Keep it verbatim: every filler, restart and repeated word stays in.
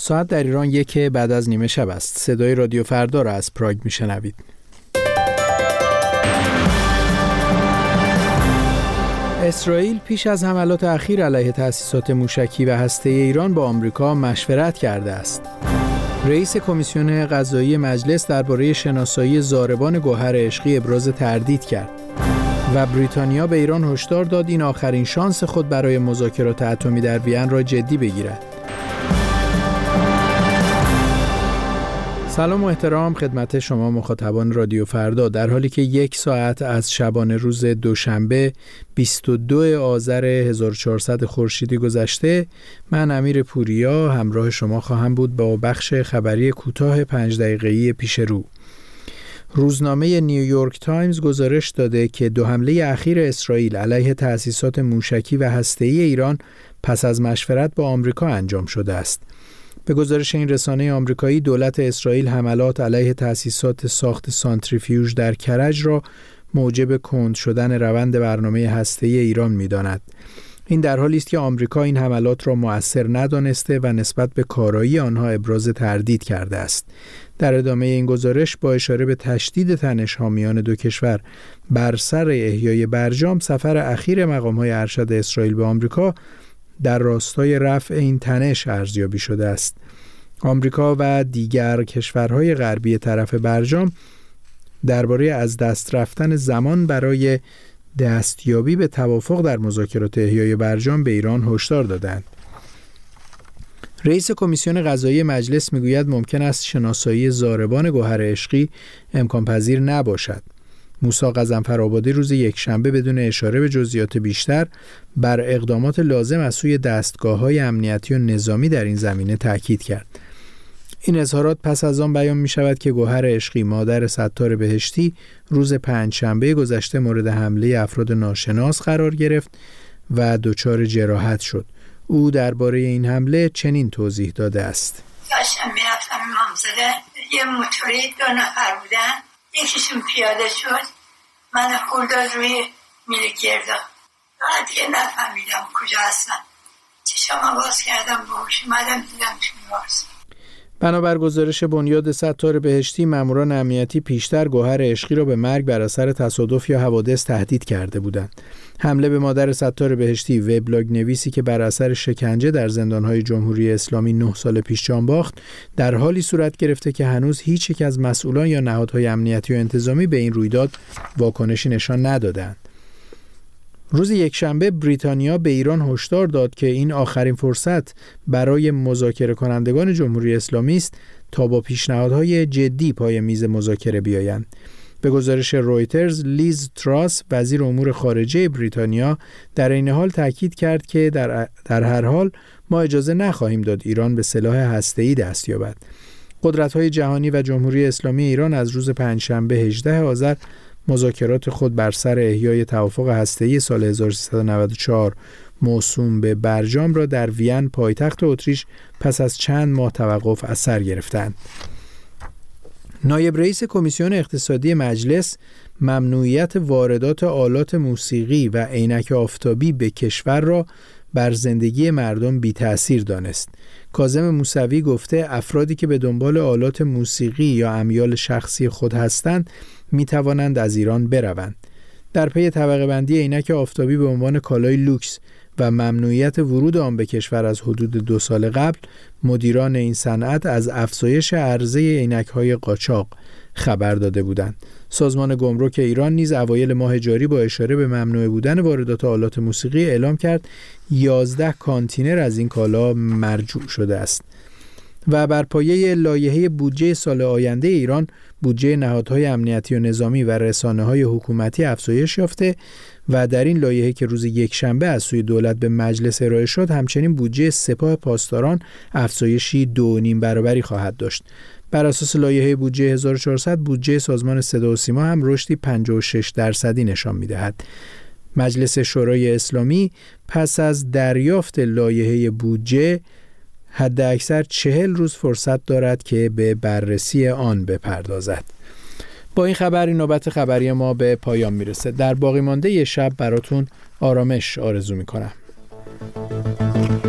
ساعت در ایران یک بعد از نیمه شب است. صدای رادیو فردا را از پراگ میشنوید. اسرائیل پیش از حملات اخیر علیه تأسیسات موشکی و هسته‌ای ایران با آمریکا مشورت کرده است. رئیس کمیسیون قضایی مجلس درباره شناسایی ضاربان گوهر عشقی ابراز تردید کرد و بریتانیا به ایران هشدار داد این آخرین شانس خود برای مذاکرات اتمی در وین را جدی بگیرد. سلام و احترام خدمت شما مخاطبان رادیو فردا. در حالی که یک ساعت از شبانه روز دوشنبه بیست و دو آذر هزار و چهارصد خورشیدی گذشته، من امیر پوریا همراه شما خواهم بود با بخش خبری کوتاه پنج دقیقه‌ای پیش رو. روزنامه نیویورک تایمز گزارش داده که دو حمله اخیر اسرائیل علیه تأسیسات موشکی و هسته‌ای ایران پس از مشورت با آمریکا انجام شده است. به گزارش این رسانه آمریکایی، دولت اسرائیل حملات علیه تأسیسات ساخت سانتریفیوژ در کرج را موجب کند شدن روند برنامه هسته‌ای ایران می‌داند. این در حالی است که آمریکا این حملات را مؤثر ندانسته و نسبت به کارایی آنها ابراز تردید کرده است. در ادامه این گزارش با اشاره به تشدید تنش‌ها میان دو کشور بر سر احیای برجام، سفر اخیر مقام‌های ارشد اسرائیل به آمریکا در راستای رفع این تنش ارزیابی شده است. آمریکا و دیگر کشورهای غربی طرف برجام درباره از دست رفتن زمان برای دستیابی به توافق در مذاکرات احیای برجام به ایران هشدار دادند. رئیس کمیسیون قضایی مجلس میگوید ممکن است شناسایی ضاربان گوهر عشقی امکان پذیر نباشد. موسی غضنفرآبادی روز یکشنبه بدون اشاره به جزئیات بیشتر بر اقدامات لازم از سوی دستگاه‌های امنیتی و نظامی در این زمینه تاکید کرد. این اظهارات پس از آن بیان می شود که گوهر عشقی، مادر ستار بهشتی، روز پنجشنبه گذشته مورد حمله افراد ناشناس قرار گرفت و دچار جراحت شد. او درباره این حمله چنین توضیح داده است: داشتم میرفتم امامزاده، یه موتوری دو نفر بودن، یکیشون پیاده شد، من خورداد روی میل گردا، بعد دیگه نفهمیدم کجا هستم. چشم باز کردم، باهوش اومدم دیدم توی وارس. بنابر گزارش بنیاد ستار بهشتی، ماموران امنیتی پیشتر گوهر عشقی را به مرگ بر اثر تصادف یا حوادث تهدید کرده بودند. حمله به مادر ستار بهشتی، وبلاگ نویسی که بر اثر شکنجه در زندان‌های جمهوری اسلامی نه سال پیش جان باخت، در حالی صورت گرفته که هنوز هیچ یک از مسئولان یا نهادهای امنیتی و انتظامی به این رویداد واکنشی نشان ندادند. روز یکشنبه بریتانیا به ایران هشدار داد که این آخرین فرصت برای مذاکره کنندگان جمهوری اسلامی است تا با پیشنهادهای جدی پای میز مذاکره بیایند. به گزارش رویترز، لیز تراس، وزیر امور خارجه بریتانیا، در این حال تاکید کرد که در در هر حال ما اجازه نخواهیم داد ایران به سلاح هسته‌ای دست یابد. قدرت‌های جهانی و جمهوری اسلامی ایران از روز پنجشنبه هجدهم آذر مذاکرات خود بر سر احیای توافق هسته‌ای سال هزار و سیصد و نود و چهار موسوم به برجام را در وین، پایتخت اتریش، پس از چند ماه توقف از سر گرفتند. نایب رئیس کمیسیون اقتصادی مجلس ممنوعیت واردات آلات موسیقی و عینک آفتابی به کشور را بر زندگی مردم بی تأثیر دانست. کاظم موسوی گفته افرادی که به دنبال آلات موسیقی یا امیال شخصی خود هستند می توانند از ایران بروند. در پی طبقه بندی عینک آفتابی به عنوان کالای لوکس و ممنوعیت ورود آن به کشور از حدود دو سال قبل، مدیران این صنعت از افزایش عرضه عینک‌های قاچاق خبر داده بودند. سازمان گمرک ایران نیز اوایل ماه جاری با اشاره به ممنوع بودن واردات آلات موسیقی اعلام کرد یازده کانتینر از این کالا مرجوع شده است. و بر پایه لایحه بودجه سال آینده ایران، بودجه نهادهای امنیتی و نظامی و رسانه‌های حکومتی افزایش یافته و در این لایحه که روز یکشنبه از سوی دولت به مجلس ارائه شد، همچنین بودجه سپاه پاسداران افزایشی دو و نیم برابری خواهد داشت. بر اساس لایحه بودجه هزار و چهارصد، بودجه سازمان صدا و سیما هم رشدی پنجاه و شش درصدی نشان می‌دهد. مجلس شورای اسلامی پس از دریافت لایحه بودجه حد اکثر چهل روز فرصت دارد که به بررسی آن بپردازد. با این خبر این نوبت خبری ما به پایان میرسه. در باقی مانده ی شب براتون آرامش آرزو میکنم.